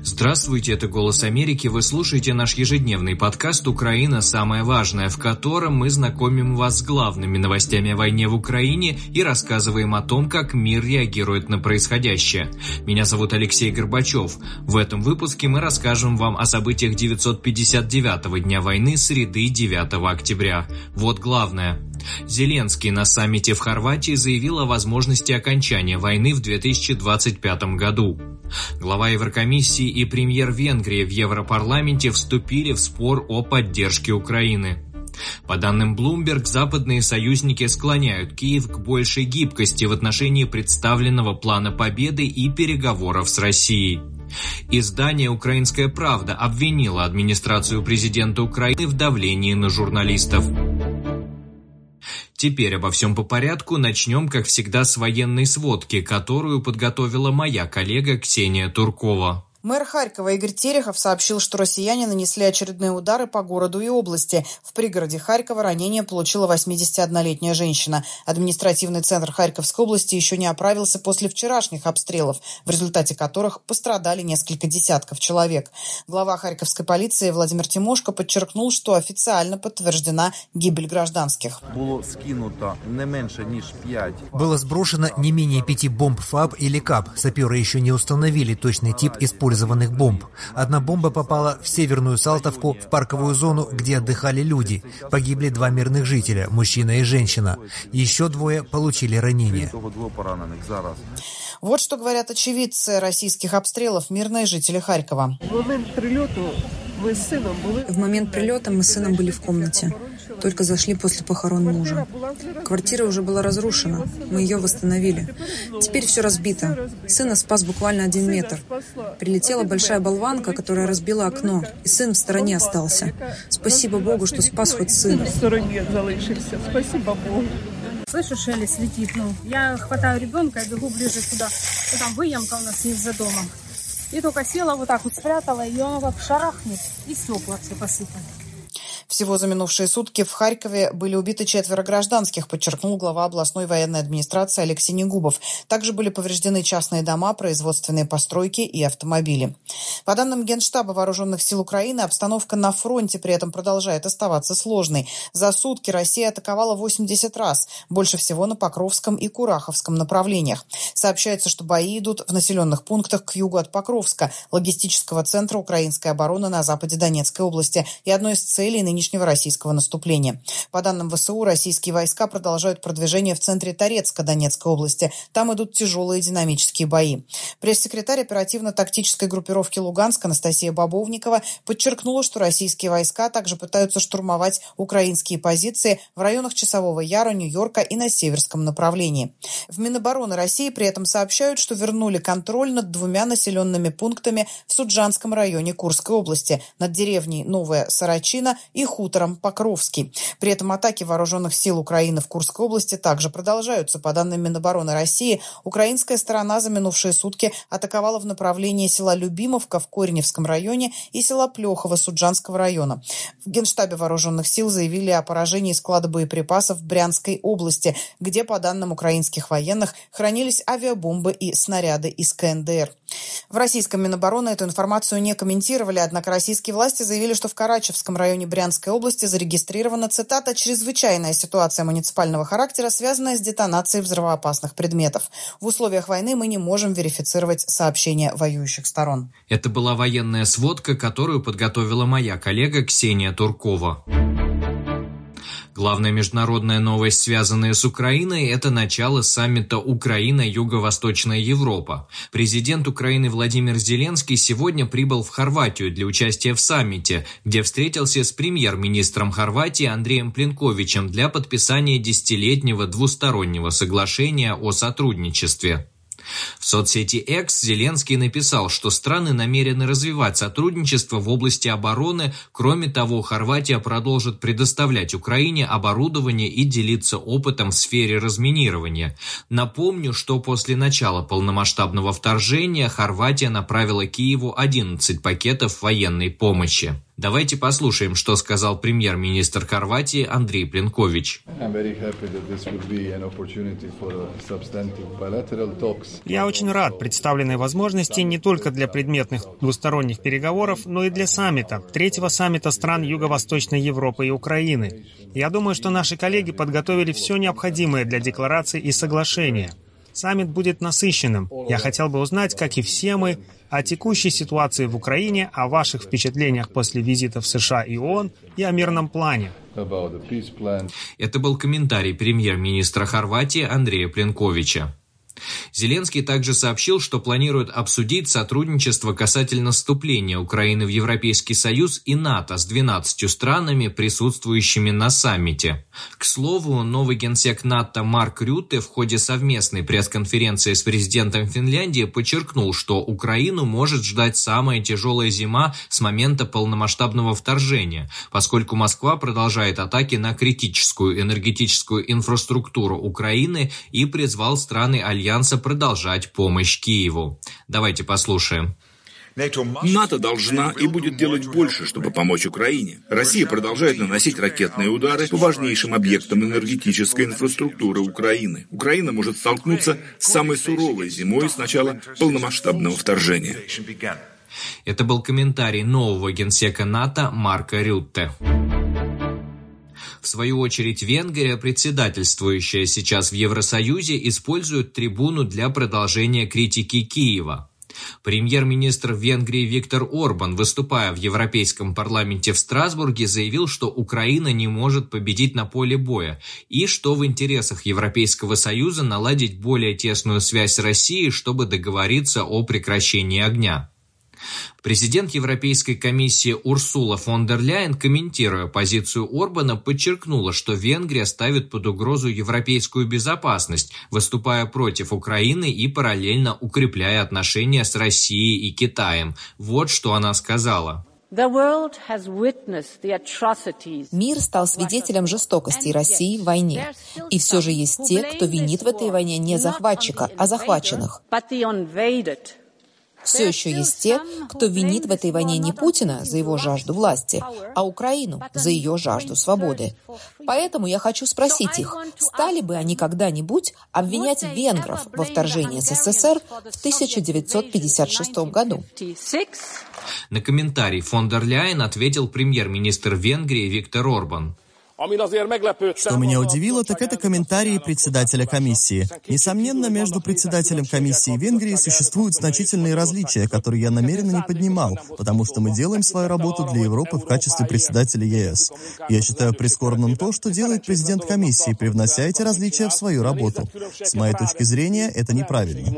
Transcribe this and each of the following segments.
Здравствуйте, это «Голос Америки». Вы слушаете наш ежедневный подкаст «Украина. Самое важное», в котором мы знакомим вас с главными новостями о войне в Украине и рассказываем о том, как мир реагирует на происходящее. Меня зовут Алексей Горбачев. В этом выпуске мы расскажем вам о событиях 959-го дня войны, среды 9 октября. Вот главное. Зеленский на саммите в Хорватии заявил о возможности окончания войны в 2025 году. Глава Еврокомиссии и премьер Венгрии в Европарламенте вступили в спор о поддержке Украины. По данным Bloomberg, западные союзники склоняют Киев к большей гибкости в отношении представленного плана победы и переговоров с Россией. Издание «Украинская правда» обвинило администрацию президента Украины в давлении на журналистов. Теперь обо всем по порядку. Начнем, как всегда, с военной сводки, которую подготовила моя коллега Ксения Туркова. Мэр Харькова Игорь Терехов сообщил, что россияне нанесли очередные удары по городу и области. В пригороде Харькова ранение получила 81-летняя женщина. Административный центр Харьковской области еще не оправился после вчерашних обстрелов, в результате которых пострадали несколько десятков человек. Глава харьковской полиции Владимир Тимошко подчеркнул, что официально подтверждена гибель гражданских. Было сброшено не менее 5 бомб ФАБ или КАП. Саперы еще не установили точный тип использованных бомб. Одна бомба попала в Северную Салтовку, в парковую зону, где отдыхали люди. Погибли 2 мирных жителя, мужчина и женщина. Еще 2 получили ранения. Вот что говорят очевидцы российских обстрелов, мирные жители Харькова. В момент прилета мы с сыном были в комнате. Только зашли после похорон мужа. Квартира уже была разрушена. Мы ее восстановили. Теперь все разбито. Сына спас буквально 1 метр. Прилетела большая болванка, которая разбила окно. И сын в стороне остался. Спасибо Богу, что спас хоть сына. Спасибо Богу. Слышу, шелест летит. Я хватаю ребенка и бегу ближе туда. Там выемка у нас есть за домом. И только села вот так вот, спрятала, и он как шарахнет, и стекла все посыпали. Всего за минувшие сутки в Харькове были убиты 4 гражданских, подчеркнул глава областной военной администрации Алексей Негубов. Также были повреждены частные дома, производственные постройки и автомобили. По данным Генштаба Вооруженных сил Украины, обстановка на фронте при этом продолжает оставаться сложной. За сутки Россия атаковала 80 раз, больше всего на Покровском и Кураховском направлениях. Сообщается, что бои идут в населенных пунктах к югу от Покровска, логистического центра украинской обороны на западе Донецкой области, и одной из целей нынешнего российского наступления. По данным ВСУ, российские войска продолжают продвижение в центре Торецка Донецкой области. Там идут тяжелые динамические бои. Пресс-секретарь оперативно-тактической группировки Луганск Анастасия Бобовникова подчеркнула, что российские войска также пытаются штурмовать украинские позиции в районах Часового Яра, Нью-Йорка и на северском направлении. В Минобороны России при этом сообщают, что вернули контроль над 2 населенными пунктами в Суджанском районе Курской области, над деревней Новая Сорочина и хутором Покровский. При этом атаки вооруженных сил Украины в Курской области также продолжаются. По данным Минобороны России, украинская сторона за минувшие сутки атаковала в направлении села Любимовка в Кореневском районе и села Плехово Суджанского района. В Генштабе вооруженных сил заявили о поражении склада боеприпасов в Брянской области, где, по данным украинских военных, хранились авиабомбы и снаряды из КНДР. В российском Минобороны эту информацию не комментировали, однако российские власти заявили, что в Карачевском районе Брянской области зарегистрирована, цитата, «чрезвычайная ситуация муниципального характера, связанная с детонацией взрывоопасных предметов. В условиях войны мы не можем верифицировать сообщения воюющих сторон». Это была военная сводка, которую подготовила моя коллега Ксения Туркова. Главная международная новость, связанная с Украиной, это начало саммита Украина-Юго-Восточная Европа. Президент Украины Владимир Зеленский сегодня прибыл в Хорватию для участия в саммите, где встретился с премьер-министром Хорватии Андреем Пленковичем для подписания 10-летнего двустороннего соглашения о сотрудничестве. В соцсети X Зеленский написал, что страны намерены развивать сотрудничество в области обороны. Кроме того, Хорватия продолжит предоставлять Украине оборудование и делиться опытом в сфере разминирования. Напомню, что после начала полномасштабного вторжения Хорватия направила Киеву 11 пакетов военной помощи. Давайте послушаем, что сказал премьер-министр Хорватии Андрей Пленкович. Я очень рад представленной возможности не только для предметных двусторонних переговоров, но и для саммита, третьего саммита стран Юго-Восточной Европы и Украины. Я думаю, что наши коллеги подготовили все необходимое для декларации и соглашения. Саммит будет насыщенным. Я хотел бы узнать, как и все мы, о текущей ситуации в Украине, о ваших впечатлениях после визита в США и ООН и о мирном плане. Это был комментарий премьер-министра Хорватии Андрея Пленковича. Зеленский также сообщил, что планирует обсудить сотрудничество касательно вступления Украины в Европейский Союз и НАТО с 12 странами, присутствующими на саммите. К слову, новый генсек НАТО Марк Рютте в ходе совместной пресс-конференции с президентом Финляндии подчеркнул, что Украину может ждать самая тяжелая зима с момента полномасштабного вторжения, поскольку Москва продолжает атаки на критическую энергетическую инфраструктуру Украины и призвал страны Альянса продолжать помощь Киеву. Давайте послушаем. НАТО должна и будет делать больше, чтобы помочь Украине. Россия продолжает наносить ракетные удары по важнейшим объектам энергетической инфраструктуры Украины. Украина может столкнуться с самой суровой зимой с начала полномасштабного вторжения. Это был комментарий нового генсека НАТО Марка Рютте. В свою очередь, Венгрия, председательствующая сейчас в Евросоюзе, использует трибуну для продолжения критики Киева. Премьер-министр Венгрии Виктор Орбан, выступая в Европейском парламенте в Страсбурге, заявил, что Украина не может победить на поле боя и что в интересах Европейского Союза наладить более тесную связь с Россией, чтобы договориться о прекращении огня. Президент Европейской комиссии Урсула фон дер Ляйен, комментируя позицию Орбана, подчеркнула, что Венгрия ставит под угрозу европейскую безопасность, выступая против Украины и параллельно укрепляя отношения с Россией и Китаем. Вот что она сказала. Мир стал свидетелем жестокостей России в войне. И все же есть те, кто винит в этой войне не захватчика, а захваченных. Все еще есть те, кто винит в этой войне не Путина за его жажду власти, а Украину за ее жажду свободы. Поэтому я хочу спросить их, стали бы они когда-нибудь обвинять венгров во вторжении СССР в 1956 году? На комментарий фон дер Ляйен ответил премьер-министр Венгрии Виктор Орбан. Что меня удивило, так это комментарии председателя комиссии. Несомненно, между председателем комиссии и Венгрией существуют значительные различия, которые я намеренно не поднимал, потому что мы делаем свою работу для Европы в качестве председателя ЕС. Я считаю прискорбным то, что делает президент комиссии, привнося эти различия в свою работу. С моей точки зрения, это неправильно.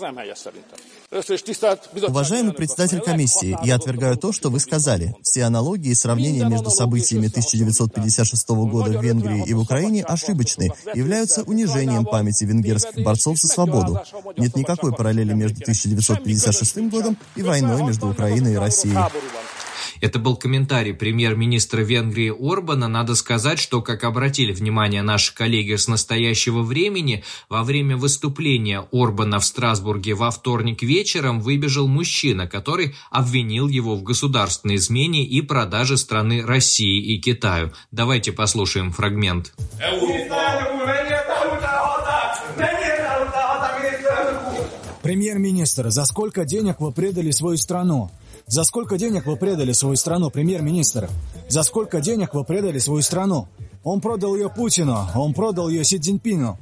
Уважаемый председатель комиссии, я отвергаю то, что вы сказали. Все аналогии и сравнения между событиями 1956 года в Венгрии и в Украине ошибочны, являются унижением памяти венгерских борцов за свободу. Нет никакой параллели между 1956 годом и войной между Украиной и Россией. Это был комментарий премьер-министра Венгрии Орбана. Надо сказать, что, как обратили внимание наши коллеги с настоящего времени, во время выступления Орбана в Страсбурге во вторник вечером выбежал мужчина, который обвинил его в государственной измене и продаже страны России и Китаю. Давайте послушаем фрагмент. Премьер-министр, за сколько денег вы предали свою страну? За сколько денег вы предали свою страну, премьер-министр? За сколько денег вы предали свою страну? Он продал ее Путину, он продал ее Си Цзиньпину.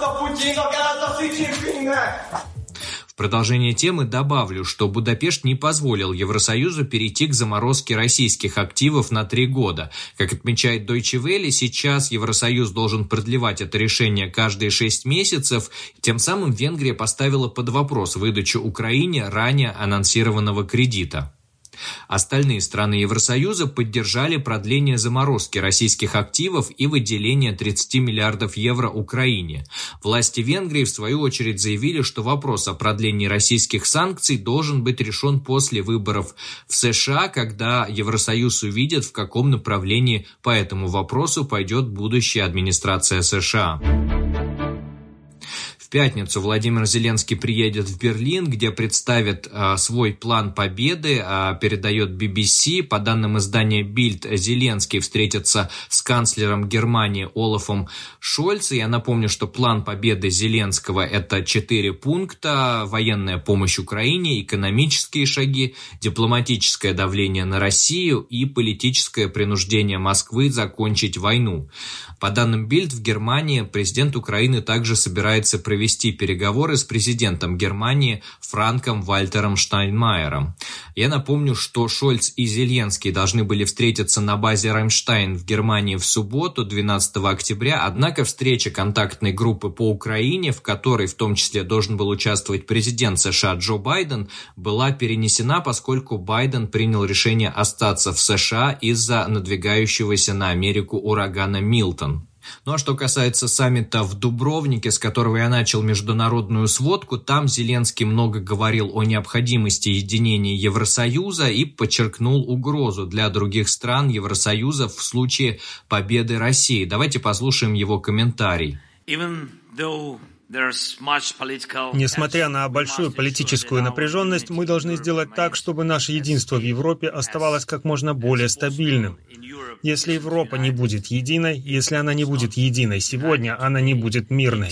В продолжение темы добавлю, что Будапешт не позволил Евросоюзу перейти к заморозке российских активов на 3 года. Как отмечает Deutsche Welle, сейчас Евросоюз должен продлевать это решение каждые 6 месяцев. Тем самым Венгрия поставила под вопрос выдачу Украине ранее анонсированного кредита. Остальные страны Евросоюза поддержали продление заморозки российских активов и выделение 30 миллиардов евро Украине. Власти Венгрии, в свою очередь, заявили, что вопрос о продлении российских санкций должен быть решен после выборов в США, когда Евросоюз увидит, в каком направлении по этому вопросу пойдет будущая администрация США. В В пятницу Владимир Зеленский приедет в Берлин, где представит свой план победы, передает BBC. По данным издания Bild, Зеленский встретится с канцлером Германии Олафом Шольцем. Я напомню, что план победы Зеленского – это 4 пункта: военная помощь Украине, экономические шаги, дипломатическое давление на Россию и политическое принуждение Москвы закончить войну. По данным Bild, в Германии президент Украины также собирается провести переговоры с президентом Германии Франком Вальтером Штайнмайером. Я напомню, что Шольц и Зеленский должны были встретиться на базе Рамштайн в Германии в субботу, 12 октября, однако встреча контактной группы по Украине, в которой в том числе должен был участвовать президент США Джо Байден, была перенесена, поскольку Байден принял решение остаться в США из-за надвигающегося на Америку урагана Милтон. Ну а что касается саммита в Дубровнике, с которого я начал международную сводку, там Зеленский много говорил о необходимости единения Евросоюза и подчеркнул угрозу для других стран Евросоюза в случае победы России. Давайте послушаем его комментарий. Несмотря на большую политическую напряженность, мы должны сделать так, чтобы наше единство в Европе оставалось как можно более стабильным. Если Европа не будет единой, если она не будет единой сегодня, она не будет мирной.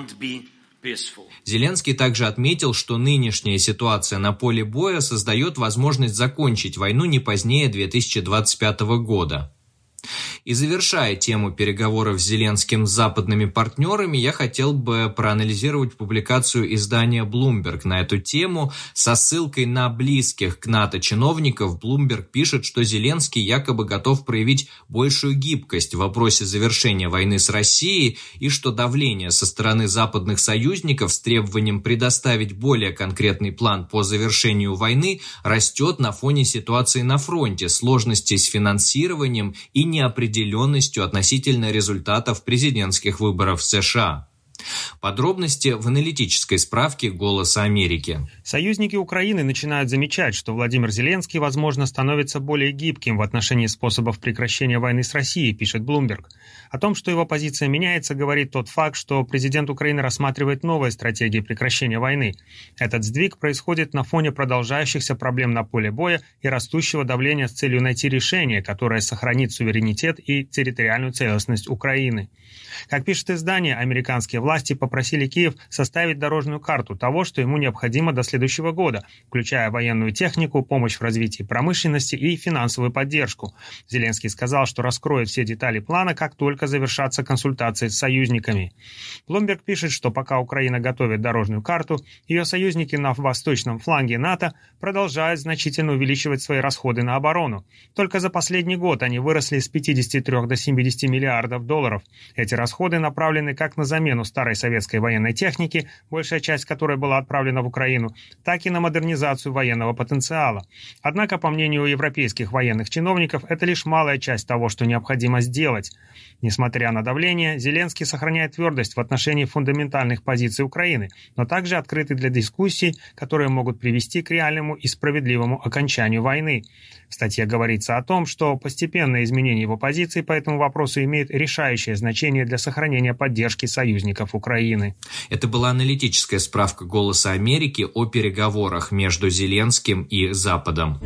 Зеленский также отметил, что нынешняя ситуация на поле боя создает возможность закончить войну не позднее 2025 года. И завершая тему переговоров с Зеленским с западными партнерами, я хотел бы проанализировать публикацию издания Bloomberg на эту тему. Со ссылкой на близких к НАТО чиновников Bloomberg пишет, что Зеленский якобы готов проявить большую гибкость в вопросе завершения войны с Россией и что давление со стороны западных союзников с требованием предоставить более конкретный план по завершению войны растет на фоне ситуации на фронте, сложностей с финансированием и неопределенностью относительно результатов президентских выборов в США. Подробности в аналитической справке «Голоса Америки». Союзники Украины начинают замечать, что Владимир Зеленский, возможно, становится более гибким в отношении способов прекращения войны с Россией, пишет Bloomberg. О том, что его позиция меняется, говорит тот факт, что президент Украины рассматривает новые стратегии прекращения войны. Этот сдвиг происходит на фоне продолжающихся проблем на поле боя и растущего давления с целью найти решение, которое сохранит суверенитет и территориальную целостность Украины. Как пишет издание, американские власти попросили Киев составить дорожную карту того, что ему необходимо до следующего года, включая военную технику, помощь в развитии промышленности и финансовую поддержку. Зеленский сказал, что раскроет все детали плана, как только завершатся консультации с союзниками. Bloomberg пишет, что пока Украина готовит дорожную карту, ее союзники на восточном фланге НАТО продолжают значительно увеличивать свои расходы на оборону. Только за последний год они выросли с 53 до 70 миллиардов долларов. Эти расходы направлены как на замену старой советской военной техники, большая часть которой была отправлена в Украину, так и на модернизацию военного потенциала. Однако, по мнению европейских военных чиновников, это лишь малая часть того, что необходимо сделать. Несмотря на давление, Зеленский сохраняет твердость в отношении фундаментальных позиций Украины, но также открытый для дискуссий, которые могут привести к реальному и справедливому окончанию войны. В статье говорится о том, что постепенное изменение его позиции по этому вопросу имеет решающее значение для сохранения поддержки союзников Украины. Это была аналитическая справка «Голоса Америки» о переговорах между Зеленским и Западом.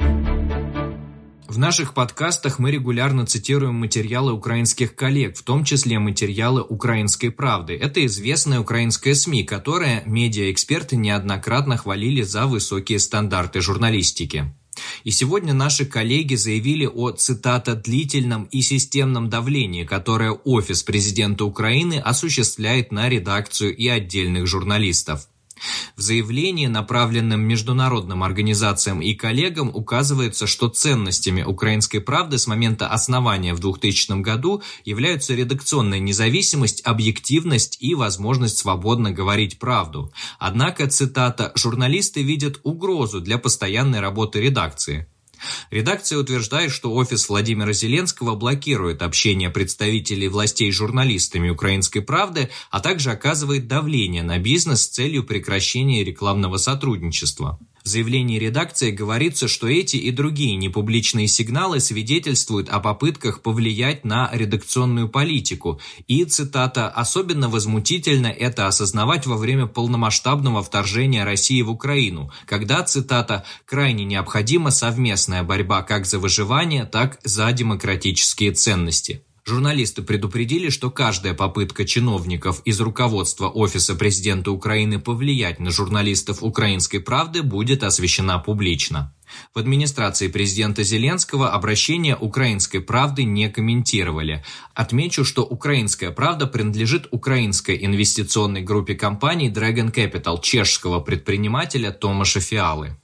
В наших подкастах мы регулярно цитируем материалы украинских коллег, в том числе материалы «Украинской правды». Это известная украинская СМИ, которая медиаэксперты неоднократно хвалили за высокие стандарты журналистики. И сегодня наши коллеги заявили о, цитата, «длительном и системном давлении, которое офис президента Украины осуществляет на редакцию и отдельных журналистов». В заявлении, направленном международным организациям и коллегам, указывается, что ценностями «Украинской правды» с момента основания в 2000 году являются редакционная независимость, объективность и возможность свободно говорить правду. Однако, цитата, «журналисты видят угрозу для постоянной работы редакции». Редакция утверждает, что офис Владимира Зеленского блокирует общение представителей властей с журналистами «Украинской правды», а также оказывает давление на бизнес с целью прекращения рекламного сотрудничества. В заявлении редакции говорится, что эти и другие непубличные сигналы свидетельствуют о попытках повлиять на редакционную политику. И, цитата, «особенно возмутительно это осознавать во время полномасштабного вторжения России в Украину, когда, цитата, крайне необходима совместная борьба как за выживание, так и за демократические ценности». Журналисты предупредили, что каждая попытка чиновников из руководства Офиса президента Украины повлиять на журналистов «Украинской правды» будет освещена публично. В администрации президента Зеленского обращение «Украинской правды» не комментировали. Отмечу, что «Украинская правда» принадлежит украинской инвестиционной группе компаний Dragon Capital чешского предпринимателя Томаша Фиалы.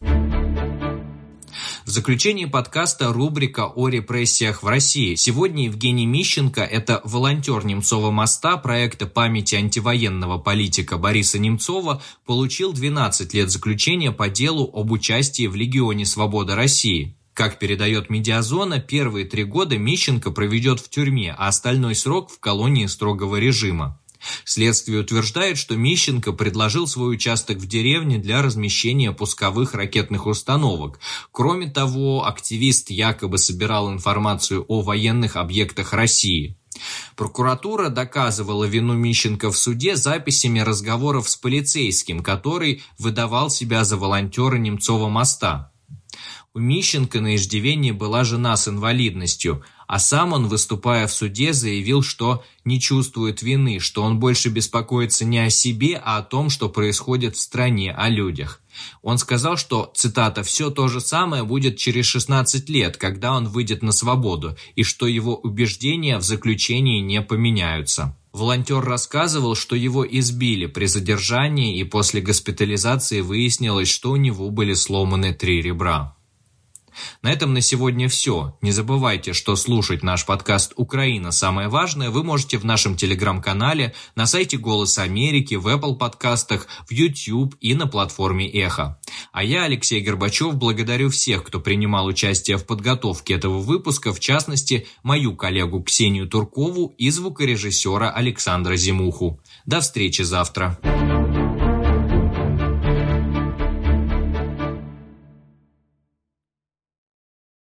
В заключении подкаста рубрика о репрессиях в России. Сегодня Евгений Мищенко, это волонтер Немцова моста проекта памяти антивоенного политика Бориса Немцова, получил 12 лет заключения по делу об участии в Легионе Свободы России. Как передает «Медиазона», первые 3 года Мищенко проведет в тюрьме, а остальной срок в колонии строгого режима. Следствие утверждает, что Мищенко предложил свой участок в деревне для размещения пусковых ракетных установок. Кроме того, активист якобы собирал информацию о военных объектах России. Прокуратура доказывала вину Мищенко в суде записями разговоров с полицейским, который выдавал себя за волонтера Немцова моста. У Мищенко на иждивении была жена с инвалидностью, а сам он, выступая в суде, заявил, что не чувствует вины, что он больше беспокоится не о себе, а о том, что происходит в стране, о людях. Он сказал, что, цитата, «все то же самое будет через 16 лет, когда он выйдет на свободу, и что его убеждения в заключении не поменяются». Волонтер рассказывал, что его избили при задержании, и после госпитализации выяснилось, что у него были сломаны 3 ребра. На этом на сегодня все. Не забывайте, что слушать наш подкаст «Украина. Самое важное» вы можете в нашем телеграм-канале, на сайте «Голос Америки», в Apple подкастах, в YouTube и на платформе «Эхо». А я, Алексей Горбачев, благодарю всех, кто принимал участие в подготовке этого выпуска, в частности, мою коллегу Ксению Туркову и звукорежиссера Александра Зимуху. До встречи завтра.